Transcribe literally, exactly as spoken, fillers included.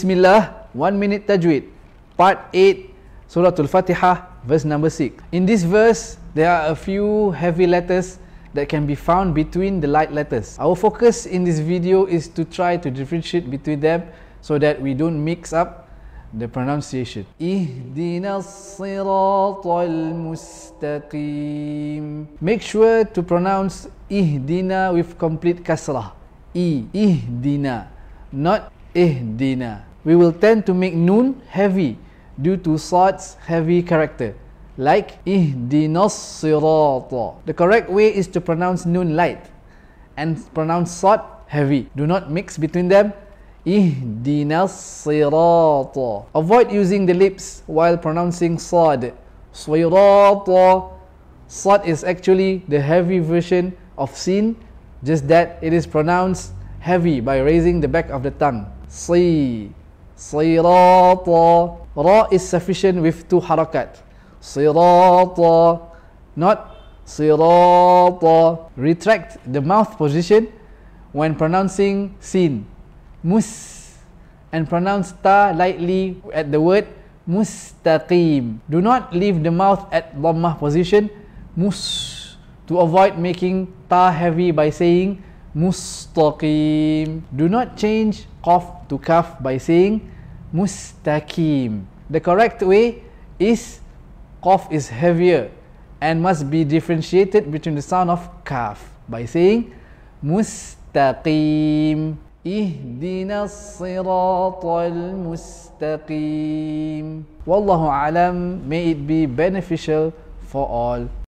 Bismillah, one minute tajweed, part eight, Surah Al-Fatihah, verse number six. In this verse, there are a few heavy letters that can be found between the light letters. Our focus in this video is to try to differentiate between them so that we don't mix up the pronunciation. Ihdinas siratal mustaqim. Make sure to pronounce ihdina with complete kasrah. I, ihdina, not ihdina. We will tend to make nun heavy due to sad's heavy character, like ihdinas sirata. The correct way is to pronounce nun light and pronounce sad heavy. Do not mix between them. Ihdinas sirata. Avoid using the lips while pronouncing sad. Sirata. Sad is actually the heavy version of sin, just that it is pronounced heavy by raising the back of the tongue. Si, sirata. Ra is sufficient with two harakat. Sirata, not sirata. Retract the mouth position when pronouncing sin. Mus, and pronounce ta lightly at the word mustaqim. Do not leave the mouth at dhammah position, mus, to avoid making ta heavy by saying mustaqim. Do not change qaf to kaf by saying mustaqim. The correct way is qaf is heavier and must be differentiated between the sound of kaf by saying mustaqim. Ihdinas siratal mustaqim. Wallahu a'lam. May it be beneficial for all.